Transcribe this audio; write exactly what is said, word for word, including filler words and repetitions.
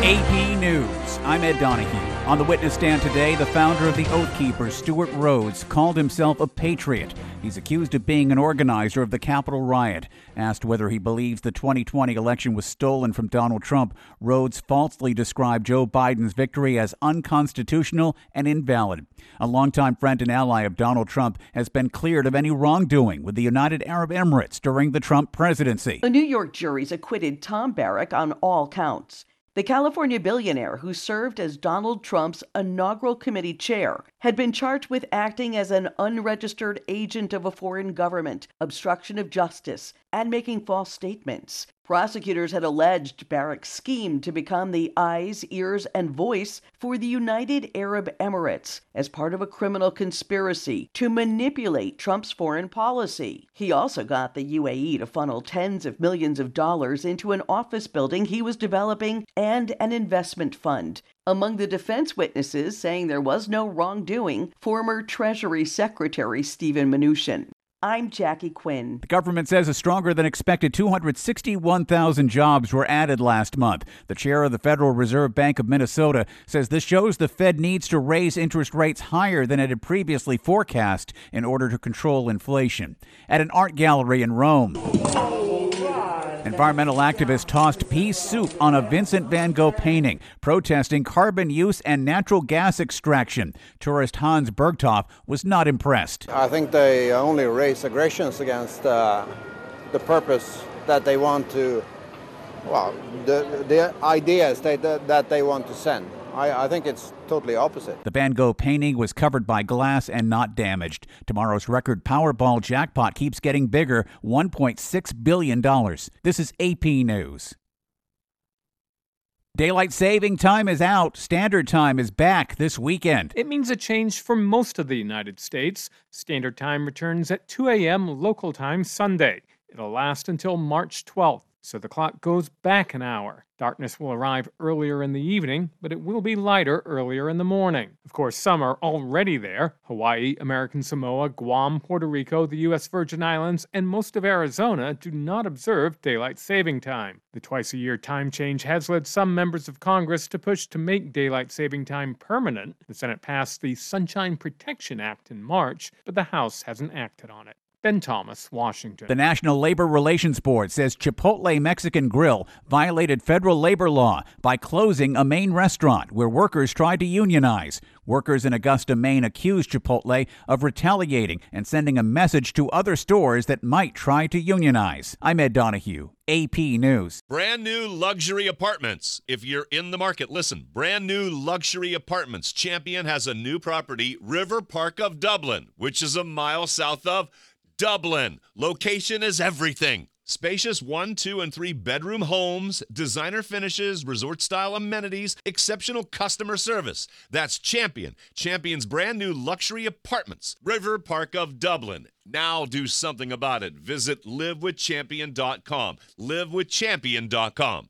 A P News, I'm Ed Donahue. On the witness stand today, the founder of the Oath Keepers, Stewart Rhodes, called himself a patriot. He's accused of being an organizer of the Capitol riot. Asked whether he believes the twenty twenty election was stolen from Donald Trump, Rhodes falsely described Joe Biden's victory as unconstitutional and invalid. A longtime friend and ally of Donald Trump has been cleared of any wrongdoing with the United Arab Emirates during the Trump presidency. The New York juries acquitted Tom Barrack on all counts. The California billionaire, who served as Donald Trump's inaugural committee chair, had been charged with acting as an unregistered agent of a foreign government, obstruction of justice, and making false statements. Prosecutors had alleged Barrack schemed to become the eyes, ears, and voice for the United Arab Emirates as part of a criminal conspiracy to manipulate Trump's foreign policy. He also got the U A E to funnel tens of millions of dollars into an office building he was developing and an investment fund. Among the defense witnesses saying there was no wrongdoing, former Treasury Secretary Steven Mnuchin. I'm Jackie Quinn. The government says a stronger than expected two hundred sixty-one thousand jobs were added last month. The chair of the Federal Reserve Bank of Minnesota says this shows the Fed needs to raise interest rates higher than it had previously forecast in order to control inflation. At an art gallery in Rome, environmental activists tossed pea soup on a Vincent van Gogh painting, protesting carbon use and natural gas extraction. Tourist Hans Bergthoff was not impressed. I think they only raise aggressions against uh, the purpose that they want to, well, the, the ideas that, that they want to send. I, I think it's totally opposite. The Van Gogh painting was covered by glass and not damaged. Tomorrow's record Powerball jackpot keeps getting bigger, one point six billion dollars. This is A P News. Daylight saving time is out. Standard time is back this weekend. It means a change for most of the United States. Standard time returns at two a.m. local time Sunday. It'll last until March twelfth. So the clock goes back an hour. Darkness will arrive earlier in the evening, but it will be lighter earlier in the morning. Of course, some are already there. Hawaii, American Samoa, Guam, Puerto Rico, the U S Virgin Islands, and most of Arizona do not observe daylight saving time. The twice-a-year time change has led some members of Congress to push to make daylight saving time permanent. The Senate passed the Sunshine Protection Act in March, but the House hasn't acted on it. Ben Thomas, Washington. The National Labor Relations Board says Chipotle Mexican Grill violated federal labor law by closing a Maine restaurant where workers tried to unionize. Workers in Augusta, Maine accused Chipotle of retaliating and sending a message to other stores that might try to unionize. I'm Ed Donahue, A P News. Brand new luxury apartments. If you're in the market, listen. Brand new luxury apartments. Champion has a new property, River Park of Dublin, which is a mile south of Dublin. Location is everything. Spacious one, two, and three bedroom homes, designer finishes, resort-style amenities, exceptional customer service. That's Champion. Champion's brand new luxury apartments. River Park of Dublin. Now do something about it. Visit live with champion dot com. live with champion dot com.